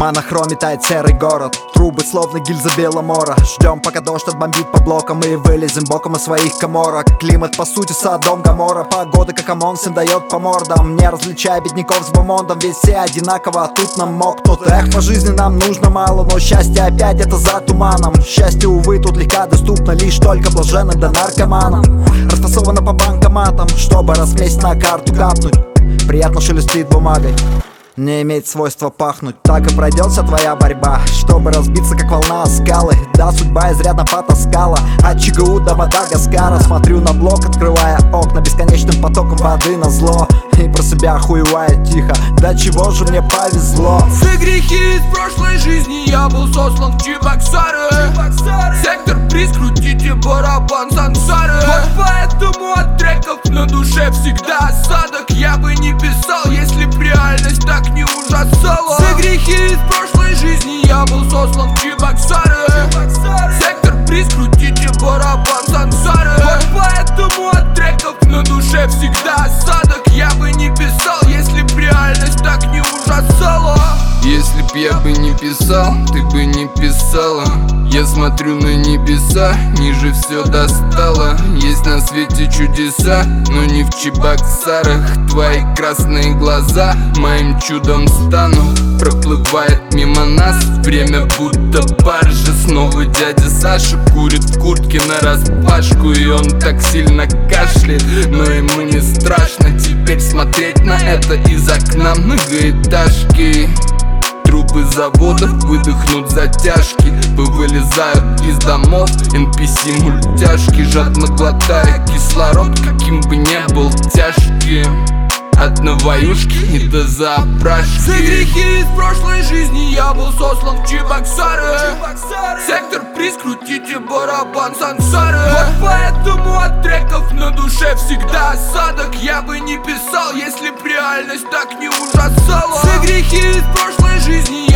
монохроме тает серый город. Трубы словно гильза Беломора. Ждем, пока дождь отбомбит по блокам, и вылезем боком из своих коморок. Климат по сути Содом Гоморра. Погода как ОМОН всем дает по мордам. Не различая бедняков с бомондом, ведь все одинаково, а тут нам мог кто-то. Эх, по жизни нам нужно мало, но счастье опять это за туманом. Счастье, увы, тут легко доступно лишь только блаженным да наркоманам. Расфасовано по банкоматам, чтобы раз в месяц на карту капнуть. Приятно шелестит бумагой, не имеет свойства пахнуть. Так и пройдет вся твоя борьба, чтобы разбиться как волна о скалы. Да, судьба изрядно потаскала от ЧГУ до Мадагаскара. Смотрю на блок, открывая окна бесконечным потоком воды назло. И про себя охуевая тихо, да чего же мне повезло. За грехи из прошлой жизни я был сослан в Чебоксары. Сектор приз, крутите барабан сансары. Вот поэтому от треков на душе всегда осадок. Я бы не писал, если б реальность так не ужасала. За грехи из прошлой жизни я был сослан в Чебоксары. Сектор приз, крутите барабан сансары. Вот поэтому от треков на душе всегда осадок. Я бы не писал, если б реальность так не ужасала. Если б я бы не писал, ты бы не писала. Я смотрю на небеса, ниже все достало. Есть на свете чудеса, но не в Чебоксарах. Твои красные глаза моим чудом станут. Проплывает мимо нас время будто баржа. Снова дядя Саша курит в куртке нараспашку. И он так сильно кашляет, но ему не страшно теперь смотреть на это из окна многоэтажки. Трубы заводов выдохнут затяжки, повылезают из домов NPC мультяшки, жадно глотая кислород, каким бы ни был тяжким. От наваюшки и до заправки. За грехи из прошлой жизни я был сослан в Чебоксары. Сектор приз, крутите барабан сансары. Вот поэтому от треков на душе всегда осадок. Я бы не писал, если б реальность так не ужасала. За грехи из прошлой жизни